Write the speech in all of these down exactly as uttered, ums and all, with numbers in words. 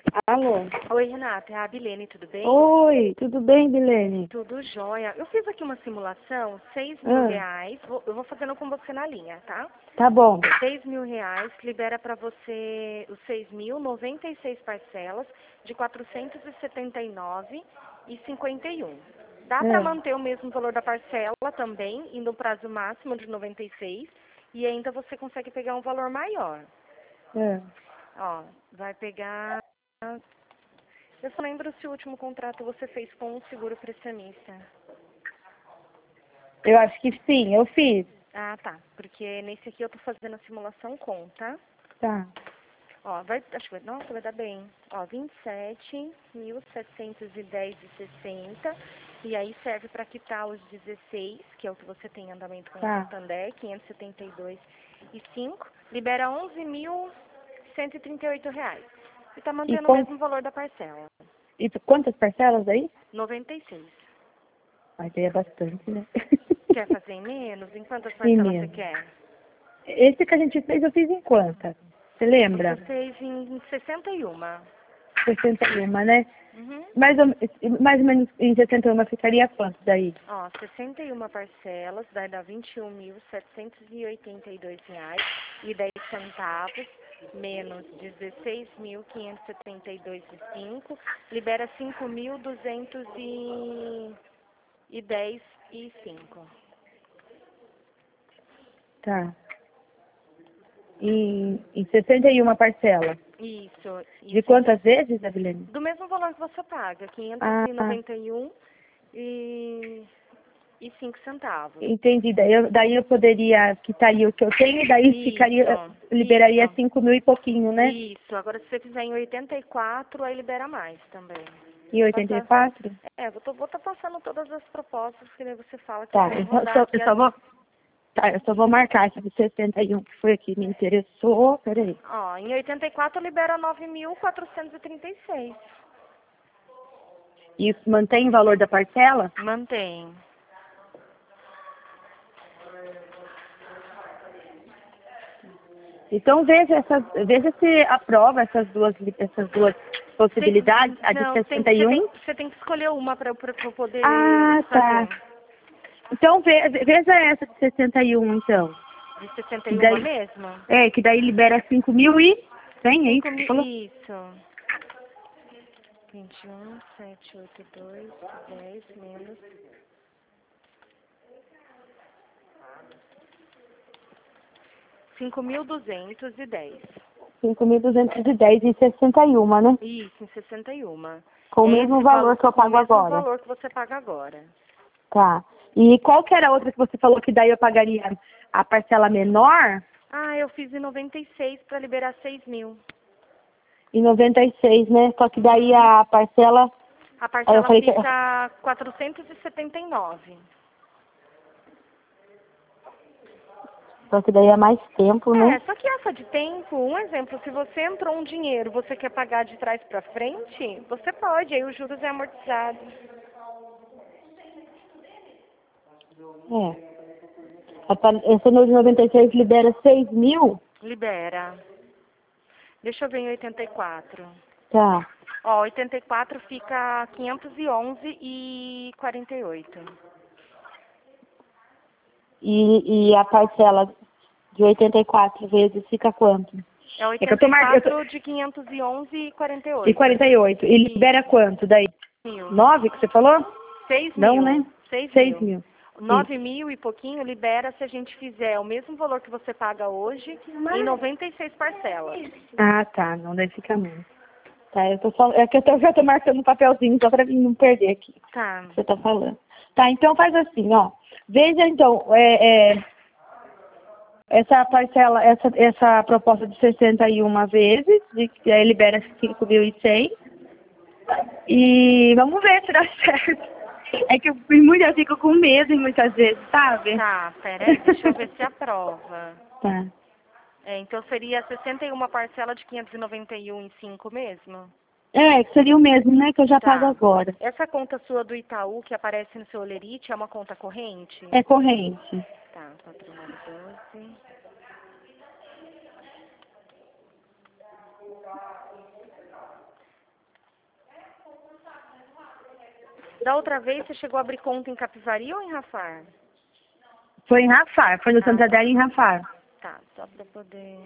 Alô? Oi, Renata, é a Bilene, tudo bem? Oi, tudo bem, Bilene? Tudo jóia. Eu fiz aqui uma simulação, seis mil Ah, reais, vou- eu vou fazendo com você na linha, tá? tá bom. Seis mil reais, libera para você os seis mil, noventa e seis parcelas de quatrocentos e setenta e nove e cinquenta e um. Dá para É, manter o mesmo valor da parcela também, indo no prazo máximo de noventa e seis, e ainda você consegue pegar um valor maior. é. Ó, vai pegar... Eu só lembro se o último contrato você fez com um seguro prestamista. Eu acho que sim, eu fiz. Ah, tá. Porque nesse aqui eu tô fazendo a simulação com, tá? Tá. Ó, vai, acho que vai, nossa, vai dar bem. Ó, vinte e sete mil setecentos e dez e sessenta. E aí serve para quitar os dezesseis, que é o que você tem em andamento com o Tá. Santander, quinhentos e setenta e dois e cinco. Libera onze mil cento e trinta e oito reais. E tá E, mantendo o com, mesmo valor da parcela. e quantas parcelas aí? noventa e seis. Mas aí é bastante, né? Quer fazer em menos? Em quantas Sim parcelas você mesmo. quer? Esse que a gente fez, eu fiz em quanta? Você Você lembra? fez em sessenta e um. sessenta e um, né? Uhum. Mais ou, mais ou menos em sessenta e um ficaria quanto daí? Ó, sessenta e uma parcelas, vai dar vinte e um mil setecentos e oitenta e dois reais e dez centavos, menos dezesseis mil quinhentos e setenta e dois e cinco, libera cinco mil duzentos e dez e cinco. Tá. Em, em sessenta e uma parcelas. Isso, De isso. quantas vezes, Abilene? Do mesmo valor que você paga, quinhentos Ah, e noventa e um e e cinco centavos. entendi. Daí eu, daí eu poderia quitaria o que eu tenho, e daí ficaria, Isso, liberaria isso, cinco mil e pouquinho, né? isso. Agora, se você fizer em oitenta e quatro, aí libera mais também. E oitenta e Passa, quatro? é, vou estar vou tá passando todas as propostas, que daí você fala que Tá, vai eu só, rodar só- aqui eu as... só vou. Tá, eu só vou marcar essa de sessenta e um que foi a que me interessou. Peraí. Ó, em oitenta e quatro libera nove mil quatrocentos e trinta e seis. Isso mantém o valor da parcela? Mantém. Então veja essas, veja se aprova essas duas, essas duas Cê- possibilidades, a de não, tem, sessenta e você tem, um. você tem que escolher uma para eu poder Ah, tá. fazer. Então ve- veja essa de sessenta e um, então. De sessenta Que e um daí, mesmo? é, que daí libera cinco mil e cem, é isso cinco que você mil, falou? isso. vinte e um, setecentos e oitenta e dois, dez menos cinco mil duzentos e dez. cinco mil duzentos e dez em sessenta e um, né? Isso, em sessenta e um. Com o É mesmo esse valor valor, que eu com o pago mesmo agora. valor que você paga agora. Tá. E qual que era a outra que você falou que daí eu pagaria a parcela menor? Ah, eu fiz em noventa e seis para liberar seis mil. Em noventa e seis, né? Só que daí Uhum. a parcela... A Aí eu parcela falei que... fica quatrocentos e setenta e nove. Só que daí é mais tempo, né? É, só que essa de tempo, um exemplo, se você entrou um dinheiro, você quer pagar de trás para frente, você pode, aí os juros é amortizado. É. A pa- Essa no de noventa e seis libera seis mil? Libera. Deixa eu ver em oitenta e quatro. Tá. Ó, oitenta e quatro fica quinhentos e onze e quarenta e oito. E, e a parcela de oitenta e quatro vezes fica quanto? É É que eu oitenta tô e marcando... quatro de quinhentos e onze e quarenta e E oito. quarenta e oito. E libera quanto daí? Mil. Nove que você falou? Seis Não, mil. né? Seis Seis mil. mil. Nove Isso. mil e pouquinho libera se a gente fizer o mesmo valor que você paga hoje em noventa e seis parcelas. Ah, tá. Não, daí fica menos. Tá, eu tô falando... É que eu tô, já tô marcando um papelzinho só pra mim não perder aqui Tá. o que você tá falando. Tá, então faz assim, ó. Veja, então, é, é, essa parcela, essa, essa proposta de sessenta e uma vezes, de, que aí libera cinco mil e cem. E vamos ver se dá certo. É que eu fui muito, eu fico com medo muitas vezes, sabe? Tá, peraí, deixa eu ver se aprova. Tá. É, então seria sessenta e uma parcela de quinhentos e noventa e um em cinco mesmo? É, que seria o mesmo, né, que eu já pago Tá. agora. Essa conta sua do Itaú que aparece no seu Olerite é uma conta corrente? É corrente. Tá, quatro nove doze. Da outra vez, você chegou a abrir conta em Capivari ou em Rafar? Foi em Rafar, foi no Ah, Santander tá. em Rafar. Tá, só pra poder...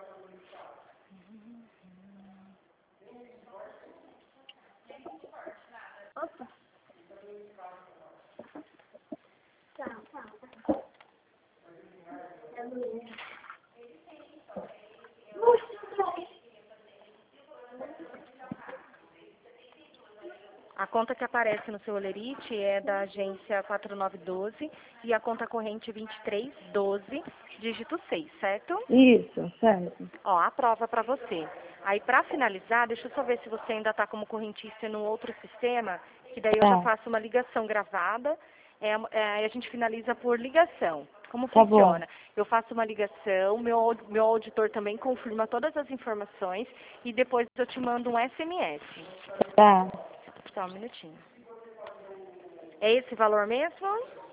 A conta que aparece no seu Olerite é da agência quatro nove um dois e a conta corrente vinte e três doze, dígito seis, certo? Isso, certo. Ó, a prova para você. Aí, para finalizar, deixa eu só ver se você ainda está como correntista no outro sistema, que daí eu já Tá, faço uma ligação gravada, é, é, a gente finaliza por ligação. Como tá bom. funciona? Eu faço uma ligação, meu, au- meu auditor também confirma todas as informações e depois eu te mando um S M S. Tá. Só um minutinho. É esse valor mesmo?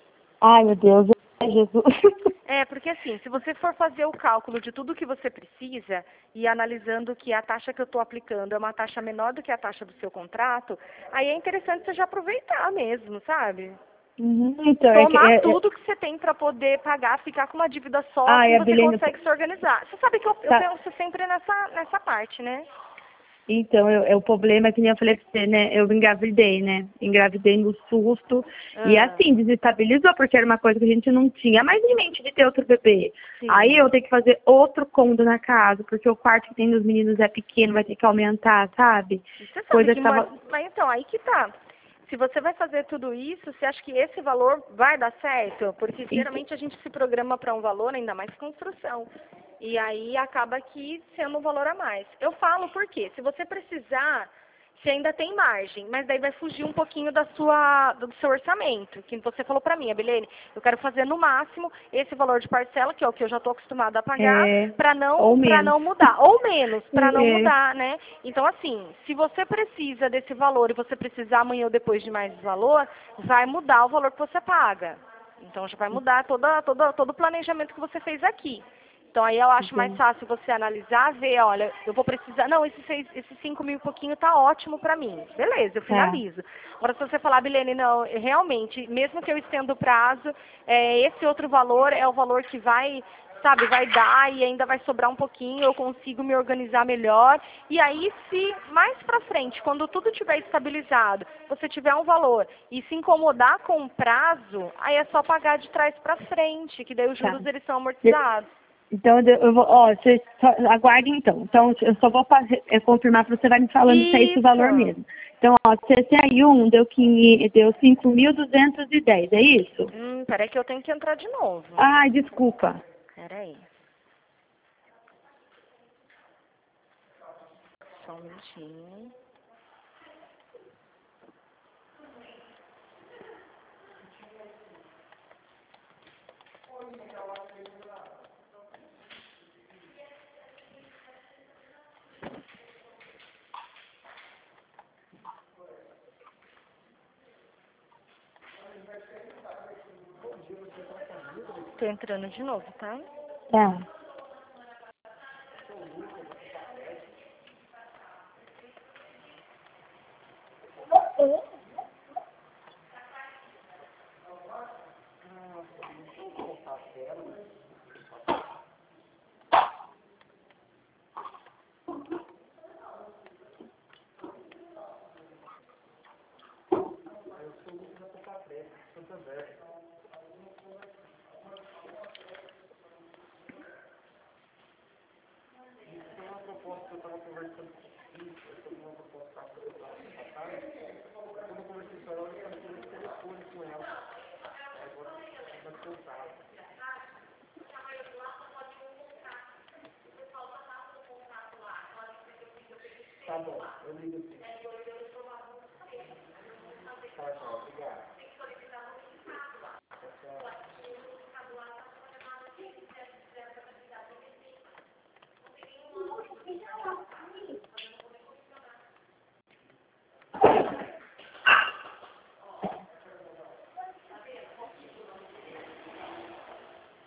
Ai, meu Deus, é Jesus. É, porque assim, se você for fazer o cálculo de tudo que você precisa e analisando que a taxa que eu estou aplicando é uma taxa menor do que a taxa do seu contrato, aí é interessante você já aproveitar mesmo, sabe? Uhum, então, é que... Tomar É, é... tudo que você tem para poder pagar, ficar com uma dívida só, Ai, assim a você Belém... consegue se organizar. Você sabe que eu, eu Tá. penso sempre nessa, nessa parte, né? Então, eu, é o problema é que nem eu falei pra você, né? Eu engravidei, né? Engravidei no susto. E Ah, assim, desestabilizou, porque era uma coisa que a gente não tinha mais em mente de ter outro bebê. Aí sim. eu tenho que fazer outro cômodo na casa, porque o quarto que tem dos meninos é pequeno, vai ter que aumentar, sabe? E você sabe Coisa que, que mas, tava. mas então, aí que tá. Se você vai fazer tudo isso, você acha que esse valor vai dar certo? Porque Ent- geralmente a gente se programa para um valor, ainda mais construção. E aí acaba aqui sendo um valor a mais. Eu falo por quê? Se você precisar, você ainda tem margem, mas daí vai fugir um pouquinho da sua, do seu orçamento, que você falou para mim, Abilene, eu quero fazer no máximo esse valor de parcela, que é o que eu já estou acostumada a pagar, É, para ou não, para menos. não mudar, ou menos, para não É, mudar, né? Então, assim, se você precisa desse valor e você precisar amanhã ou depois de mais valor, vai mudar o valor que você paga. Então, já vai mudar toda, toda, todo o planejamento que você fez aqui. Então, aí eu acho mais entendi. fácil você analisar, ver, olha, eu vou precisar, não, esses, seis, esses cinco mil e pouquinho tá ótimo para mim. Beleza, eu Tá. finalizo. Agora, se você falar, Bilene, não, realmente, mesmo que eu estenda o prazo, é, esse outro valor é o valor que vai, sabe, vai dar e ainda vai sobrar um pouquinho, eu consigo me organizar melhor. E aí, se mais para frente, quando tudo tiver estabilizado, você tiver um valor e se incomodar com o prazo, aí é só pagar de trás para frente, que daí os Tá. juros eles são De- amortizados. Então, eu eu vou, ó, você só, aguarde então. Então, eu só vou fazer, é, confirmar para você vai me falando se é esse o valor Isso. mesmo. Então, ó, C C I um deu, quinhentos, deu cinco mil duzentos e dez, é isso? Hum, peraí que eu tenho que entrar de novo. Ai, desculpa. Peraí. Só um minutinho. Tô entrando de novo, tá? Tá.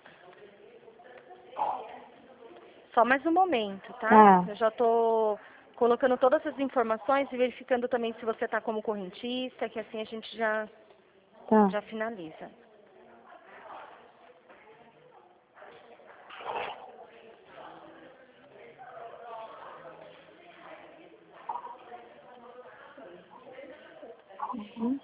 Só mais um momento, tá? Tá. Eu já tô, colocando todas as informações e verificando também se você está como correntista, que assim a gente já, Tá. já finaliza. Uhum.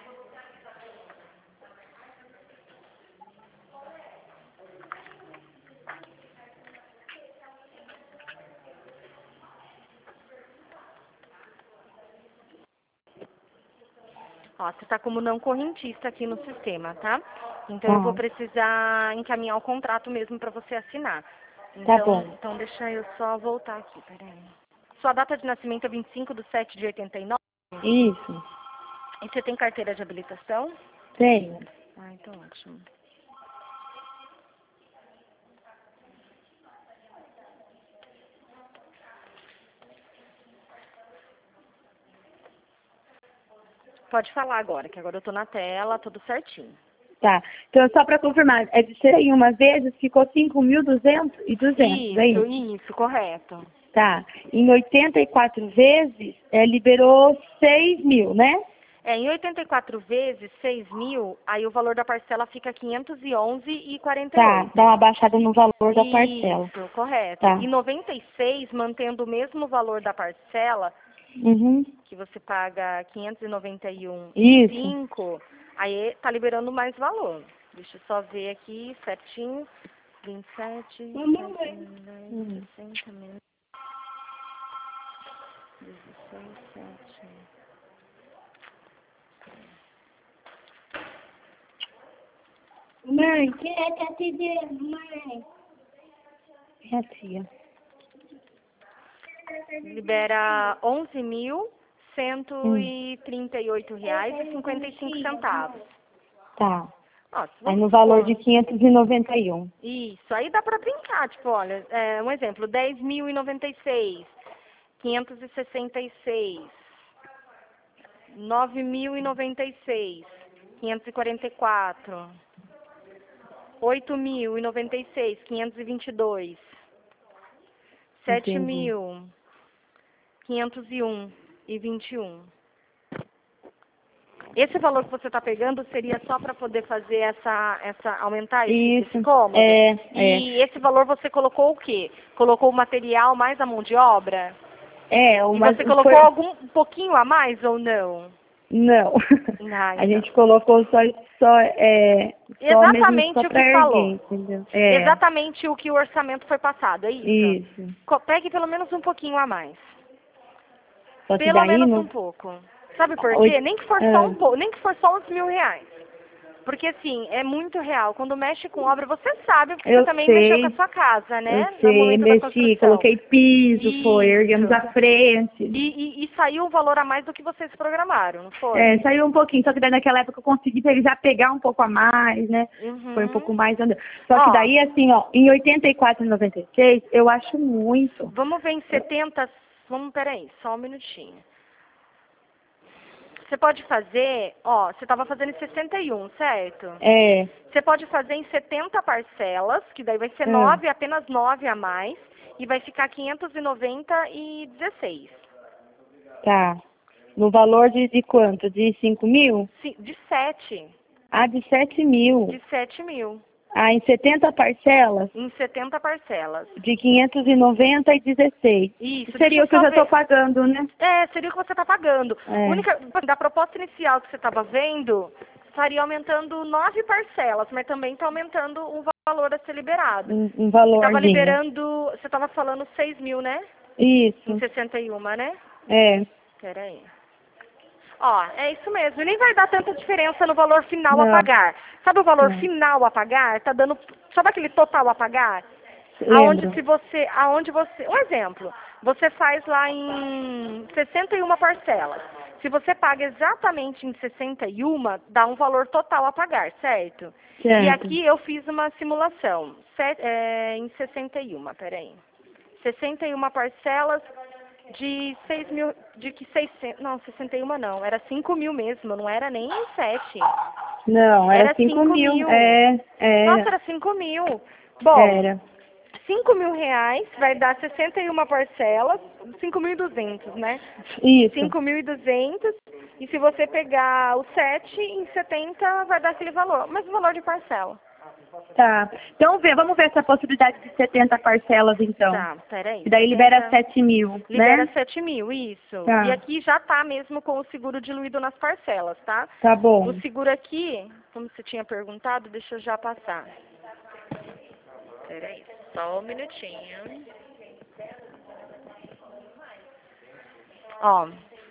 Ó, você está como não correntista aqui no sistema, tá? Então eu vou Tá. precisar encaminhar o contrato mesmo para você assinar. Tá Então, bom. então deixa eu só voltar aqui, peraí. Sua data de nascimento é vinte e cinco de sete de oitenta e nove? Isso. E você tem carteira de habilitação? Tenho. Ah, então ótimo. Pode falar agora, que agora eu tô na tela, tudo certinho. Tá. Então, só para confirmar, é de sessenta e uma vezes, ficou cinco mil duzentos e duzentos, é Isso, isso? isso, correto. Tá. Em oitenta e quatro vezes, é, liberou seis mil, né? É, em oitenta e quatro vezes seis mil, aí o valor da parcela fica quinhentos e onze e quarenta e Tá. oito. Dá uma baixada no valor da parcela. Isso, correto. Tá. E noventa e seis, mantendo o mesmo valor da parcela, Uhum. que você paga quinhentos e noventa e um e Isso. cinco, aí tá liberando mais valor. Deixa eu só ver aqui certinho. vinte e sete, Hum. sessenta menos dezesseis, sete. Mãe, que é que a tia, mãe? É a tia. Libera onze mil cento Hum. e trinta e oito reais e cinquenta e cinco centavos. Tá. Ó, Aí vamos no valor supor. de quinhentos e noventa e um. Isso, aí dá pra brincar, tipo, olha, é, um exemplo, dez mil e noventa e seis, quinhentos e sessenta e seis, nove mil e noventa e seis, quinhentos e quarenta e quatro, oito mil e noventa e seis, quinhentos e vinte e dois, sete Entendi. mil, quinhentos e um e vinte e um. Esse valor que você está pegando seria só para poder fazer essa, essa aumentar esse, Isso. esse cômodo? É, é. E esse valor você colocou o quê? Colocou o material mais a mão de obra? É, E uma, você colocou foi... algum um pouquinho a mais ou não? Não. Ah, A então. gente colocou só, só, é, só mesmo só Exatamente o pra que falou. erguer, entendeu? É, Exatamente o que o orçamento foi passado, é isso? isso. Co- Pegue pelo menos um pouquinho a mais. Só que Pelo daí menos no... um pouco. Sabe por quê? Oito, Nem que for só um ah, pouco, nem que for só uns mil reais. Porque assim, é muito real. Quando mexe com obra, você sabe, porque você eu também mexeu com a sei, sua casa, eu né? No sei, momento da mexi, construção. coloquei piso, foi, erguemos Isso. a frente. E, e, e saiu um valor a mais do que vocês programaram, não foi? É, saiu um pouquinho, só que daí naquela época eu consegui pra ele já pegar um pouco a mais, né? Foi um pouco Uhum. mais andando. Só que Ó, daí, assim, ó, em oitenta e quatro e noventa e seis, eu acho muito. vamos ver em setenta. Vamos, peraí, só um minutinho. Você pode fazer, ó, você estava fazendo em sessenta e um, certo? É, Você pode fazer em setenta parcelas, que daí vai ser ah, nove, apenas nove a mais, e vai ficar quinhentos e noventa e dezesseis. tá. No valor de, de quanto? De cinco mil? Sim, de sete. Ah, de sete mil. De sete mil. Ah, em setenta parcelas? Em setenta parcelas. De quinhentos e noventa e dezesseis. Isso, deixa Seria eu o que eu só já estou ver. pagando, né? É, seria o que você está pagando. É. Única, da proposta inicial que você estava vendo, estaria aumentando nove parcelas, mas também está aumentando o valor a ser liberado. Um, um Você estava valorzinho. liberando, você estava falando seis mil, né? Em Isso. sessenta e um, né? É. Peraí. Ó, é isso mesmo. E nem vai dar tanta diferença no valor final a Não, pagar. Sabe o valor não. final a pagar? Tá dando. Sabe aquele total a pagar? Aonde Lembro. se você. Aonde você. Um exemplo. Você faz lá em sessenta e uma parcelas. Se você paga exatamente em sessenta e um, dá um valor total a pagar, certo? E Certo. aqui eu fiz uma simulação. Set, é, em sessenta e um, peraí. sessenta e uma parcelas de seis mil, de que seiscentos, não, sessenta e um não, era cinco mil mesmo, não era nem sete. Não, era Era cinco cinco mil. mil. É, Nossa, era. era cinco mil. Bom, Era. cinco mil reais, vai dar sessenta e uma parcelas, cinco mil e duzentos, né? Isso. cinco mil e duzentos, e se você pegar o sete em setenta, vai dar aquele valor, mesmo valor de parcela. Tá. Então, vê, vamos ver essa possibilidade de setenta parcelas, então. Tá, peraí. E daí libera sete mil, Libera né? sete mil, isso. Tá. E aqui já tá mesmo com o seguro diluído nas parcelas, tá? Tá bom. O seguro aqui, como você tinha perguntado, deixa eu já passar. Peraí, só um minutinho. Ó,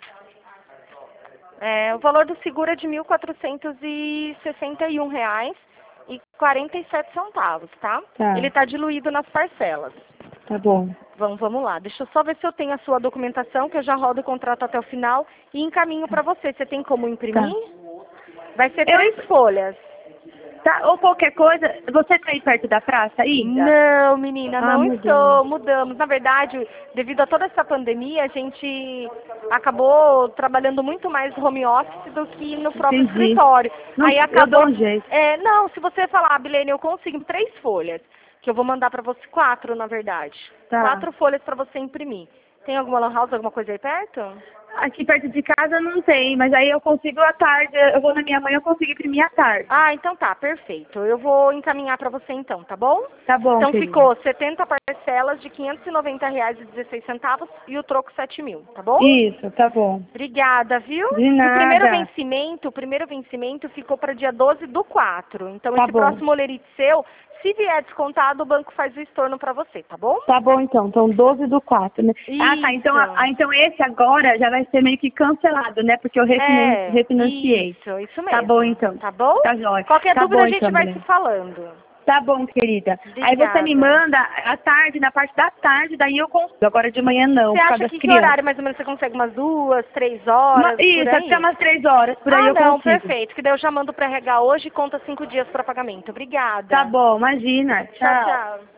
é, o valor do seguro é de mil quatrocentos e sessenta e um reais e quarenta e sete centavos, tá? Tá. Ele tá diluído nas parcelas. Tá bom. Vamos, vamos lá. Deixa eu só ver se eu tenho a sua documentação, que eu já rodo o contrato até o final e encaminho para você. Você tem como imprimir? Tá. Vai ser Eu- três folhas. Tá, ou qualquer coisa, você tá aí perto da praça ainda? Não, menina, Ah, não mudou. estou. Mudamos. Na verdade, devido a toda essa pandemia, a gente acabou trabalhando muito mais home office do que no próprio Entendi. escritório. Não, Aí eu acabou. dou um jeito. É, não, se você falar, Bilene, eu consigo três folhas, que eu vou mandar para você, quatro, na verdade. Tá. Quatro folhas para você imprimir. Tem alguma lan house, alguma coisa aí perto? Aqui perto de casa não tem, mas aí eu consigo à tarde, eu vou na minha mãe, eu consigo imprimir à tarde. Ah, então tá, perfeito. Eu vou encaminhar para você então, tá bom? Tá bom, Então querida. ficou setenta parcelas de quinhentos e noventa reais e dezesseis centavos e o troco sete mil, tá bom? Isso, tá bom. Obrigada, viu? De E o primeiro nada. vencimento, o primeiro vencimento ficou para dia doze do quatro. Então Tá esse bom. próximo olerite seu, se vier descontado, o banco faz o estorno para você, tá bom? Tá bom, então. Então, doze do quatro, né? Ah, tá. Então, Isso. ah, então esse agora já vai ser meio que cancelado, né? Porque eu refinan- É, refinanciei. isso, isso mesmo. Tá bom, então. Tá bom? Tá jóia. Qualquer Tá dúvida bom, a gente então, vai Belém. se falando. Tá bom, querida. Aí você me Obrigada. manda à tarde, na parte da tarde, daí eu consigo. Agora de manhã não, Você por causa acha das que que crianças. horário mais ou menos você consegue? Umas duas, três Uma- horas? Isso, por aí? até umas três horas, por aí ah, eu não, consigo. perfeito. Que daí eu já mando pra regar hoje e conta cinco dias para pagamento. Obrigada. Tá bom, imagina. Tchau, Tchau. tchau.